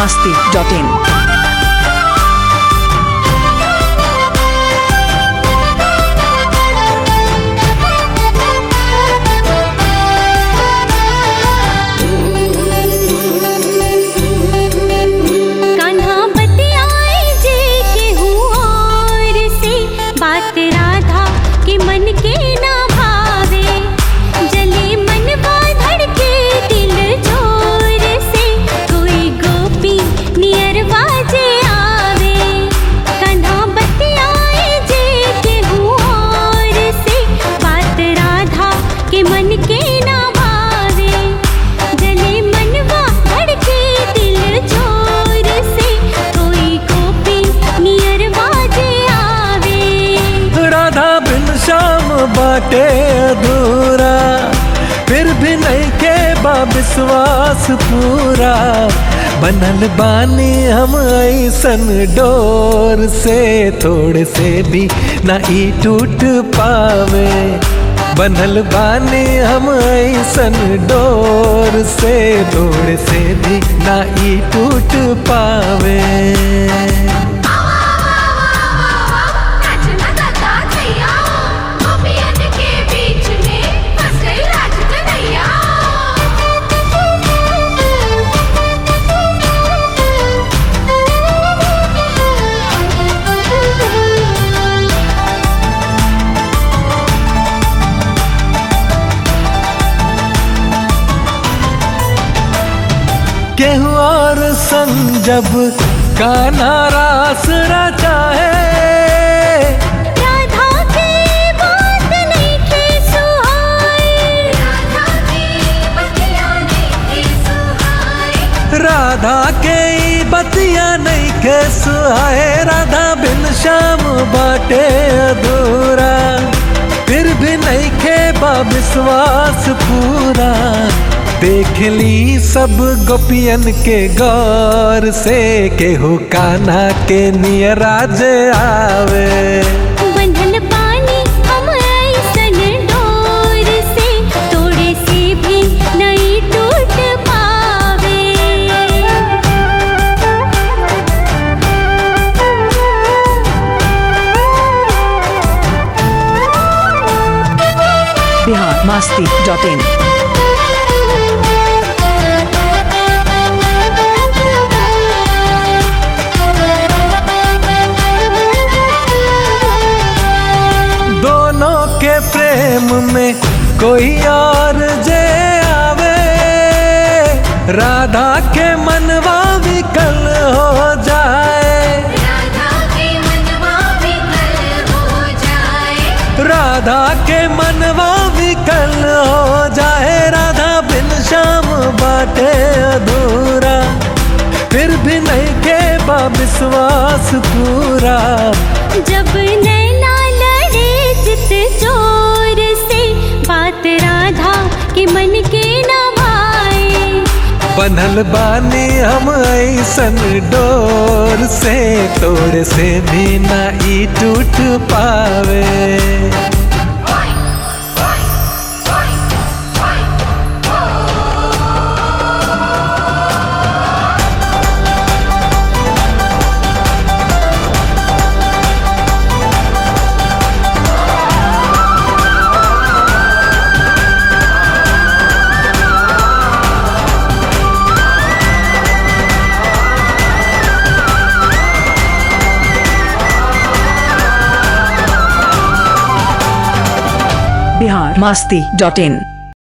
biharmasti.in। बाटे अधूरा फिर भी नहीं के विश्वास पूरा। बनल बानी हम ऐसन डोर से थोड़े से भी ना ई टूट पावे। बनल बानी हम ऐसन डोर से थोड़े से भी ना ई टूट पावे। केहू और संग जब कान्हा रास रचा है। राधा की बात नहीं के सुहाए, राधा की बतिया नहीं के सुहाए। राधा के बतिया नहीं के सुहाए। राधा बिन श्याम बाटे अधूरा फिर भी नहीं के विश्वास पूरा। देख ली सब गोपियन के गौर से केहू कान्हा के नियराज आवे। बंधल पानी हम ऐसन डोर से तोड़े से भी नहीं टूट पावे। biharmasti.in। प्रेम में कोई और जे आवे। राधा के मनवा विकल हो जाए। राधा के मनवा विकल हो जाए। राधा के मनवा विकल हो जाए। राधा बिन श्याम बाटे अधूरा फिर भी नहीं के विश्वास पूरा। जब नैना लड़े चित चोर से बात राधा के मन के न भाए। बनल बानी हम ऐसन डोर से तोड़े से भी ना ई टूट पावे। biharmasti.in।